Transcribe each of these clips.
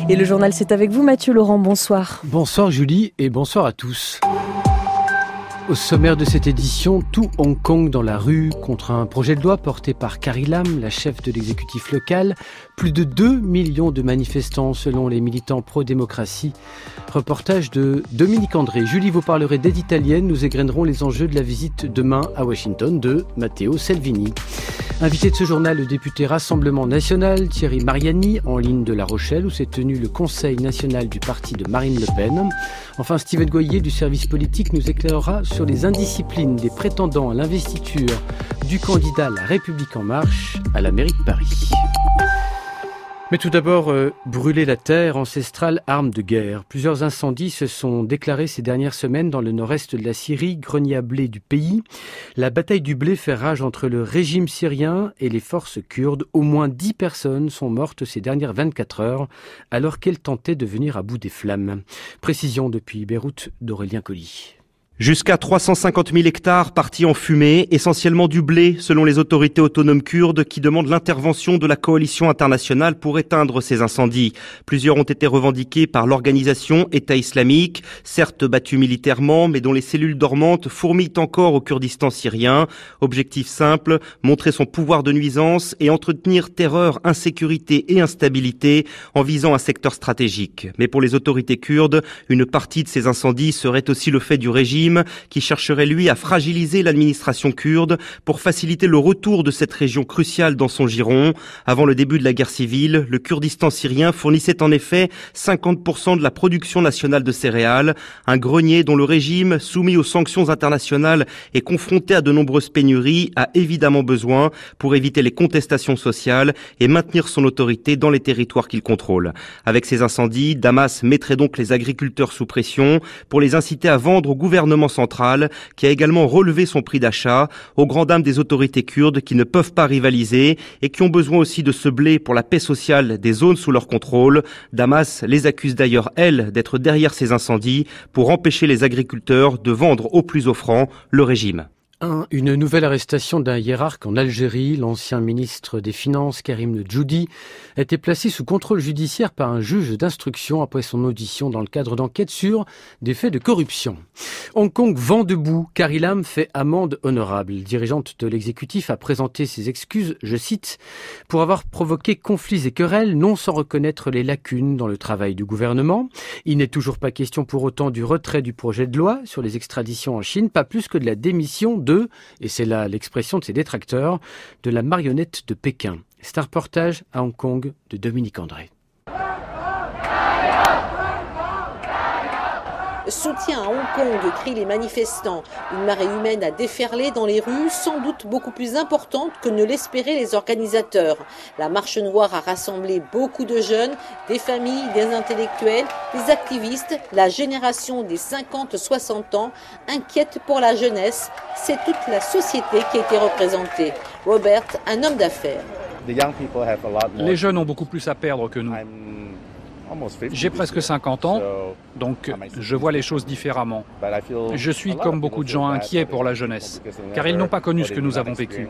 Et le journal, c'est avec vous Mathieu Laurent, bonsoir. Bonsoir Julie et bonsoir à tous. Au sommaire de cette édition, tout Hong Kong dans la rue contre un projet de loi porté par Carrie Lam, la chef de l'exécutif local. Plus de 2 millions de manifestants selon les militants pro-démocratie. Reportage de Dominique André. Julie vous parlerez d'aide italienne. Nous égrainerons les enjeux de la visite demain à Washington de Matteo Salvini. Invité de ce journal, le député Rassemblement National, Thierry Mariani, en ligne de La Rochelle, où s'est tenu le Conseil national du parti de Marine Le Pen. Enfin, Steven Goyer du service politique nous éclairera sur les indisciplines des prétendants à l'investiture du candidat La République En Marche à la mairie de Paris. Mais tout d'abord, brûler la terre, ancestrale arme de guerre. Plusieurs incendies se sont déclarés ces dernières semaines dans le nord-est de la Syrie, grenier à blé du pays. La bataille du blé fait rage entre le régime syrien et les forces kurdes. Au moins 10 personnes sont mortes ces dernières 24 heures, alors qu'elles tentaient de venir à bout des flammes. Précision depuis Beyrouth d'Aurélien Colli. Jusqu'à 350 000 hectares partis en fumée, essentiellement du blé, selon les autorités autonomes kurdes qui demandent l'intervention de la coalition internationale pour éteindre ces incendies. Plusieurs ont été revendiqués par l'organisation État islamique, certes battue militairement, mais dont les cellules dormantes fourmillent encore au Kurdistan syrien. Objectif simple, montrer son pouvoir de nuisance et entretenir terreur, insécurité et instabilité en visant un secteur stratégique. Mais pour les autorités kurdes, une partie de ces incendies serait aussi le fait du régime qui chercherait lui à fragiliser l'administration kurde pour faciliter le retour de cette région cruciale dans son giron. Avant le début de la guerre civile, le Kurdistan syrien fournissait en effet 50% de la production nationale de céréales, un grenier dont le régime, soumis aux sanctions internationales et confronté à de nombreuses pénuries, a évidemment besoin pour éviter les contestations sociales et maintenir son autorité dans les territoires qu'il contrôle. Avec ces incendies, Damas mettrait donc les agriculteurs sous pression pour les inciter à vendre au gouvernement central, qui a également relevé son prix d'achat, aux grandes dames des autorités kurdes qui ne peuvent pas rivaliser et qui ont besoin aussi de ce blé pour la paix sociale des zones sous leur contrôle. Damas les accuse d'ailleurs, elles, d'être derrière ces incendies pour empêcher les agriculteurs de vendre au plus offrant le régime. Une nouvelle arrestation d'un hiérarque en Algérie. L'ancien ministre des Finances, Karim Djoudi, a été placé sous contrôle judiciaire par un juge d'instruction après son audition dans le cadre d'enquêtes sur des faits de corruption. Hong Kong vent debout. Carrie Lam fait amende honorable. Dirigeante de l'exécutif a présenté ses excuses, je cite, pour avoir provoqué conflits et querelles, non sans reconnaître les lacunes dans le travail du gouvernement. Il n'est toujours pas question pour autant du retrait du projet de loi sur les extraditions en Chine, pas plus que de la démission et c'est là l'expression de ses détracteurs, de la marionnette de Pékin. C'est un reportage à Hong Kong de Dominique André. Soutien à Hong Kong, crient les manifestants. Une marée humaine a déferlé dans les rues, sans doute beaucoup plus importante que ne l'espéraient les organisateurs. La marche noire a rassemblé beaucoup de jeunes, des familles, des intellectuels, des activistes, la génération des 50-60 ans, inquiète pour la jeunesse. C'est toute la société qui a été représentée. Robert, un homme d'affaires. Les jeunes ont beaucoup plus à perdre que nous. J'ai presque 50 ans, donc je vois les choses différemment. Je suis, comme beaucoup de gens, inquiet pour la jeunesse, car ils n'ont pas connu ce que nous avons vécu.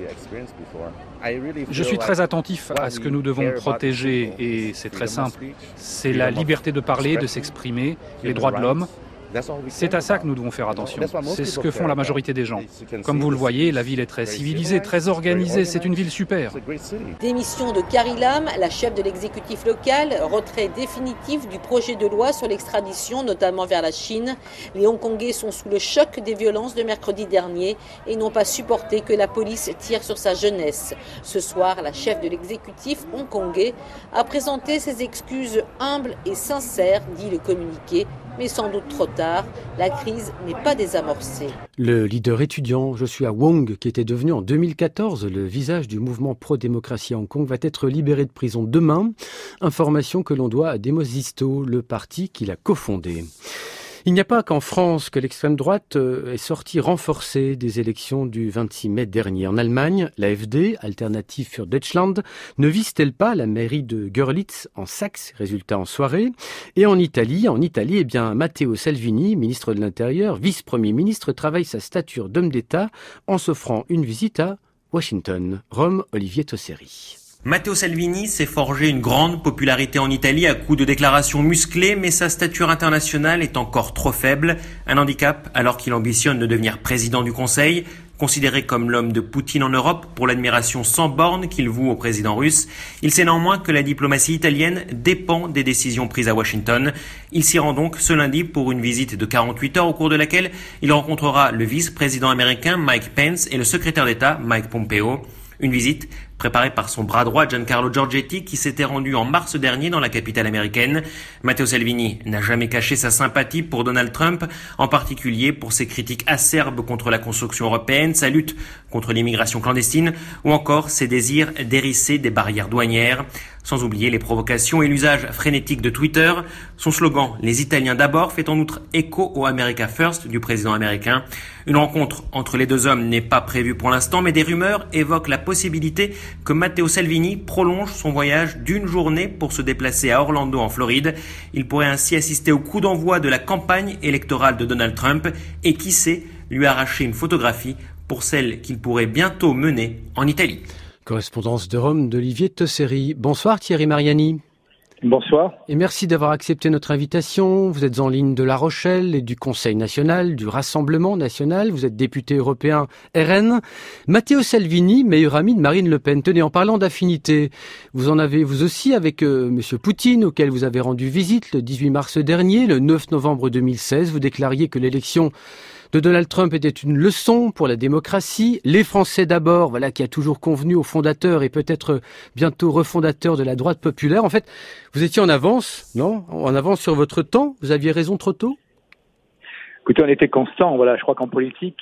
Je suis très attentif à ce que nous devons protéger, et c'est très simple. C'est la liberté de parler, de s'exprimer, les droits de l'homme. C'est à ça que nous devons faire attention. C'est ce que font la majorité des gens. Comme vous le voyez, la ville est très civilisée, très organisée. C'est une ville super. Démission de Carrie Lam, la chef de l'exécutif local, retrait définitif du projet de loi sur l'extradition, notamment vers la Chine. Les Hongkongais sont sous le choc des violences de mercredi dernier et n'ont pas supporté que la police tire sur sa jeunesse. Ce soir, la chef de l'exécutif hongkongais a présenté ses excuses humbles et sincères, dit le communiqué. Mais sans doute trop tard, la crise n'est pas désamorcée. Le leader étudiant Joshua Wong, qui était devenu en 2014 le visage du mouvement pro-démocratie à Hong Kong, va être libéré de prison demain. Information que l'on doit à Demos Isto, le parti qu'il a cofondé. Il n'y a pas qu'en France que l'extrême droite est sortie renforcée des élections du 26 mai dernier. En Allemagne, l'AfD, Alternative für Deutschland, ne vise-t-elle pas la mairie de Görlitz en Saxe, résultat en soirée? Et en Italie, eh bien, Matteo Salvini, ministre de l'Intérieur, vice-premier ministre, travaille sa stature d'homme d'État en s'offrant une visite à Washington. Rome, Olivier Tosseri. Matteo Salvini s'est forgé une grande popularité en Italie à coups de déclarations musclées, mais sa stature internationale est encore trop faible. Un handicap alors qu'il ambitionne de devenir président du Conseil. Considéré comme l'homme de Poutine en Europe pour l'admiration sans borne qu'il voue au président russe, il sait néanmoins que la diplomatie italienne dépend des décisions prises à Washington. Il s'y rend donc ce lundi pour une visite de 48 heures au cours de laquelle il rencontrera le vice-président américain Mike Pence et le secrétaire d'État Mike Pompeo. Une visite préparée par son bras droit Giancarlo Giorgetti qui s'était rendu en mars dernier dans la capitale américaine. Matteo Salvini n'a jamais caché sa sympathie pour Donald Trump, en particulier pour ses critiques acerbes contre la construction européenne, sa lutte contre l'immigration clandestine ou encore ses désirs d'hérisser des barrières douanières. Sans oublier les provocations et l'usage frénétique de Twitter. Son slogan « Les Italiens d'abord » fait en outre écho au America First du président américain. Une rencontre entre les deux hommes n'est pas prévue pour l'instant, mais des rumeurs évoquent la possibilité que Matteo Salvini prolonge son voyage d'une journée pour se déplacer à Orlando en Floride. Il pourrait ainsi assister au coup d'envoi de la campagne électorale de Donald Trump et qui sait, lui arracher une photographie pour celle qu'il pourrait bientôt mener en Italie. Correspondance de Rome d'Olivier Tosseri. Bonsoir Thierry Mariani. Bonsoir. Et merci d'avoir accepté notre invitation. Vous êtes en ligne de La Rochelle et du Conseil national, du Rassemblement national. Vous êtes député européen RN. Matteo Salvini, meilleur ami de Marine Le Pen. Tenez, en parlant d'affinité, vous en avez vous aussi avec Monsieur Poutine, auquel vous avez rendu visite le 18 mars dernier, le 9 novembre 2016. Vous déclariez que l'élection de Donald Trump était une leçon pour la démocratie. Les Français d'abord, voilà, qui a toujours convenu aux fondateurs et peut-être bientôt refondateurs de la droite populaire. En fait, vous étiez en avance, non? En avance sur votre temps. Vous aviez raison trop tôt? Écoutez, on était constant. Voilà, je crois qu'en politique,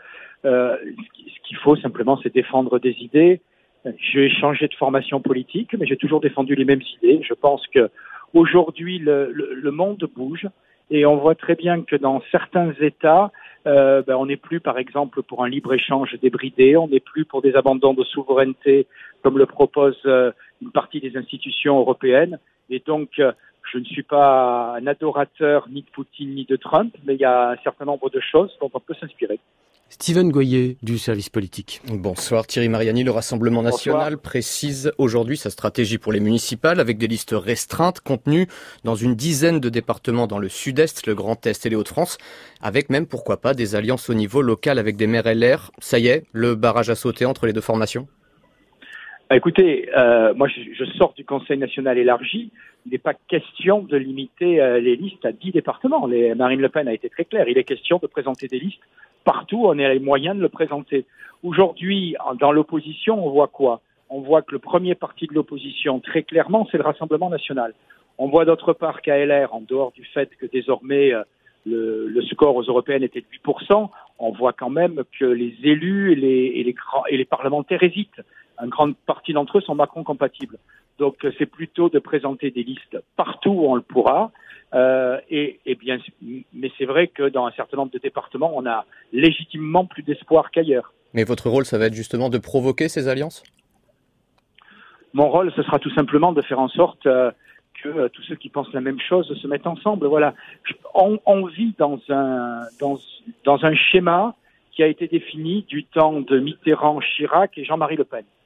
ce qu'il faut simplement, c'est défendre des idées. J'ai changé de formation politique, mais j'ai toujours défendu les mêmes idées. Je pense que aujourd'hui, le monde bouge et on voit très bien que dans certains États, on n'est plus, par exemple, pour un libre-échange débridé, on n'est plus pour des abandons de souveraineté, comme le propose une partie des institutions européennes. Et donc, je ne suis pas un adorateur ni de Poutine ni de Trump, mais il y a un certain nombre de choses dont on peut s'inspirer. Steven Goyer du service politique. Bonsoir Thierry Mariani. Le Rassemblement national précise aujourd'hui sa stratégie pour les municipales avec des listes restreintes contenues dans une dizaine de départements dans le Sud-Est, le Grand Est et les Hauts-de-France, avec même pourquoi pas des alliances au niveau local avec des maires LR. Ça y est, le barrage a sauté entre les deux formations? Écoutez, moi je sors du Conseil national élargi. Il n'est pas question de limiter les listes à 10 départements. Marine Le Pen a été très claire. Il est question de présenter des listes partout. On a les moyens de le présenter. Aujourd'hui, dans l'opposition, on voit quoi? On voit que le premier parti de l'opposition, très clairement, c'est le Rassemblement national. On voit d'autre part qu'à LR, en dehors du fait que désormais le score aux européennes était de 8%, on voit quand même que les élus et les parlementaires hésitent. Une grande partie d'entre eux sont Macron compatibles. Donc c'est plutôt de présenter des listes partout où on le pourra. Mais c'est vrai que dans un certain nombre de départements, on a légitimement plus d'espoir qu'ailleurs. Mais votre rôle, ça va être justement de provoquer ces alliances? Mon rôle, ce sera tout simplement de faire en sorte que tous ceux qui pensent la même chose se mettent ensemble. Voilà. On vit dans un schéma qui a été défini du temps de Mitterrand, Chirac et Jean-Marie Le Pen.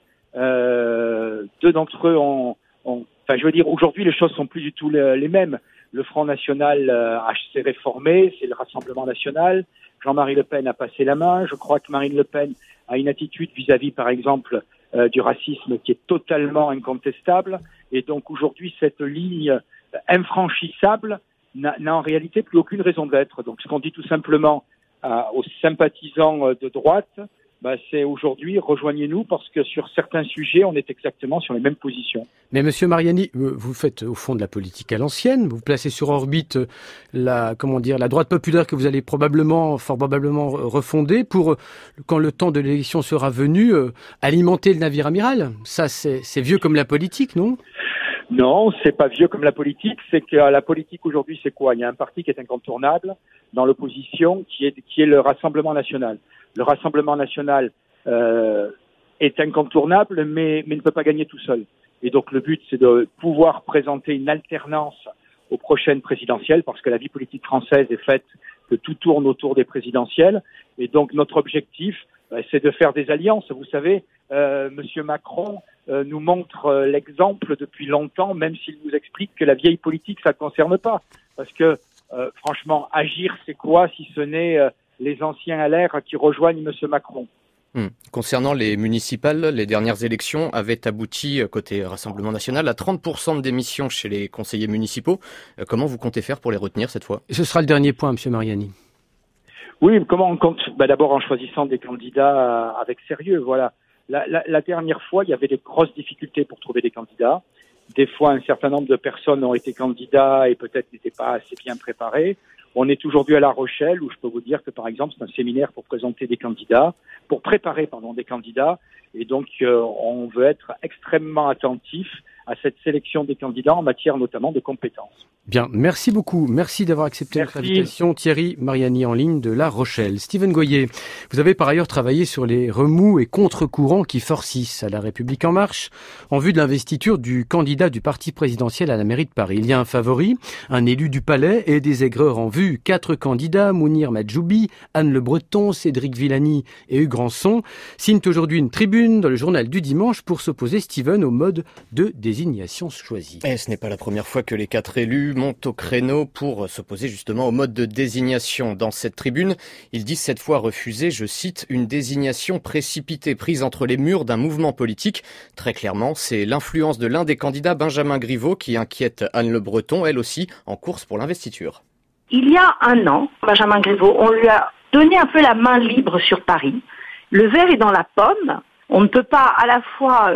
Deux d'entre eux aujourd'hui, les choses sont plus du tout les mêmes. Le Front National s'est réformé, c'est le Rassemblement National. Jean-Marie Le Pen a passé la main. Je crois que Marine Le Pen a une attitude vis-à-vis, par exemple, du racisme qui est totalement incontestable. Et donc aujourd'hui, cette ligne infranchissable n'a en réalité plus aucune raison d'être. Donc ce qu'on dit tout simplement aux sympathisants de droite, c'est aujourd'hui, rejoignez-nous parce que sur certains sujets, on est exactement sur les mêmes positions. Mais Monsieur Mariani, vous faites au fond de la politique à l'ancienne, vous placez sur orbite la droite populaire que vous allez fort probablement refonder pour, quand le temps de l'élection sera venu, alimenter le navire amiral. Ça, c'est vieux comme la politique, non? Non, c'est pas vieux comme la politique, c'est que la politique aujourd'hui, c'est quoi? Il y a un parti qui est incontournable dans l'opposition, qui est le Rassemblement national. Le Rassemblement national est incontournable, mais ne peut pas gagner tout seul. Et donc le but, c'est de pouvoir présenter une alternance aux prochaines présidentielles, parce que la vie politique française est faite que tout tourne autour des présidentielles. Et donc notre objectif, c'est de faire des alliances. Vous savez, Monsieur Macron nous montre l'exemple depuis longtemps, même s'il nous explique que la vieille politique, ça ne concerne pas. Parce que, franchement, agir, c'est quoi si ce n'est les anciens LR qui rejoignent M. Macron? Concernant les municipales, les dernières élections avaient abouti, côté Rassemblement National, à 30% de démissions chez les conseillers municipaux. Comment vous comptez faire pour les retenir cette fois? Et ce sera le dernier point, M. Mariani. Oui, comment on compte? D'abord en choisissant des candidats avec sérieux, voilà. La dernière fois, il y avait de grosses difficultés pour trouver des candidats. Des fois, un certain nombre de personnes ont été candidats et peut-être n'étaient pas assez bien préparés. On est aujourd'hui à La Rochelle, où je peux vous dire que, par exemple, c'est un séminaire pour présenter des candidats, pour préparer, des candidats. Et donc, on veut être extrêmement attentif à cette sélection des candidats en matière notamment de compétences. Bien, merci beaucoup. Merci d'avoir accepté notre invitation. Thierry Mariani en ligne de La Rochelle. Steven Goyer, vous avez par ailleurs travaillé sur les remous et contre-courants qui forcissent à La République En Marche en vue de l'investiture du candidat du parti présidentiel à la mairie de Paris. Il y a un favori, un élu du Palais et des aigreurs en vue. 4 candidats, Mounir Majoubi, Anne Le Breton, Cédric Villani et Hugues Rançon, signent aujourd'hui une tribune dans le journal du dimanche pour s'opposer, Steven, au mode de désignation choisi. Et ce n'est pas la première fois que les 4 élus montent au créneau pour s'opposer justement au mode de désignation. Dans cette tribune, ils disent cette fois refuser, je cite, une désignation précipitée prise entre les murs d'un mouvement politique. Très clairement, c'est l'influence de l'un des candidats, Benjamin Griveaux, qui inquiète Anne Le Breton, elle aussi, en course pour l'investiture. Il y a un an, Benjamin Griveaux, on lui a donné un peu la main libre sur Paris. Le verre est dans la pomme. On ne peut pas à la fois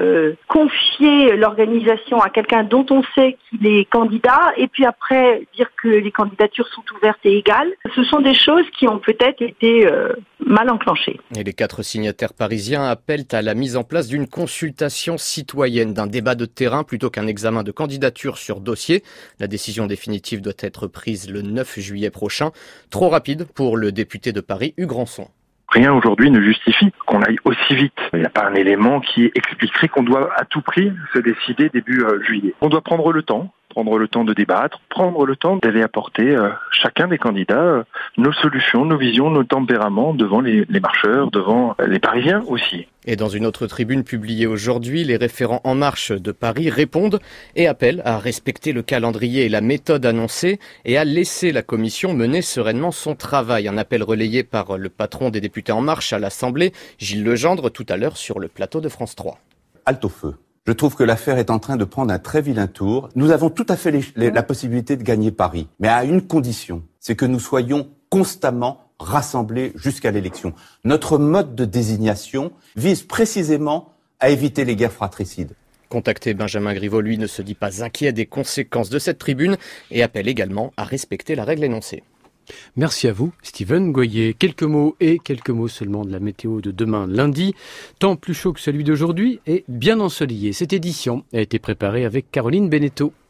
confier l'organisation à quelqu'un dont on sait qu'il est candidat et puis après dire que les candidatures sont ouvertes et égales. Ce sont des choses qui ont peut-être été mal enclenchées. Et les 4 signataires parisiens appellent à la mise en place d'une consultation citoyenne, d'un débat de terrain plutôt qu'un examen de candidature sur dossier. La décision définitive doit être prise le 9 juillet prochain. Trop rapide pour le député de Paris, Hugues Rançon. Rien aujourd'hui ne justifie qu'on aille aussi vite. Il n'y a pas un élément qui expliquerait qu'on doit à tout prix se décider début juillet. On doit prendre le temps de débattre, prendre le temps d'aller apporter chacun des candidats nos solutions, nos visions, nos tempéraments devant les marcheurs, devant les Parisiens aussi. Et dans une autre tribune publiée aujourd'hui, les référents En Marche de Paris répondent et appellent à respecter le calendrier et la méthode annoncée et à laisser la commission mener sereinement son travail. Un appel relayé par le patron des députés En Marche à l'Assemblée, Gilles Legendre, tout à l'heure sur le plateau de France 3. Halte au feu. Je trouve que l'affaire est en train de prendre un très vilain tour. Nous avons tout à fait la possibilité de gagner Paris, mais à une condition, c'est que nous soyons constamment rassemblés jusqu'à l'élection. Notre mode de désignation vise précisément à éviter les guerres fratricides. Contacté, Benjamin Griveaux, lui, ne se dit pas inquiet des conséquences de cette tribune et appelle également à respecter la règle énoncée. Merci à vous, Steven Goyer. Quelques mots seulement de la météo de demain lundi. Temps plus chaud que celui d'aujourd'hui et bien ensoleillé. Cette édition a été préparée avec Caroline Beneteau.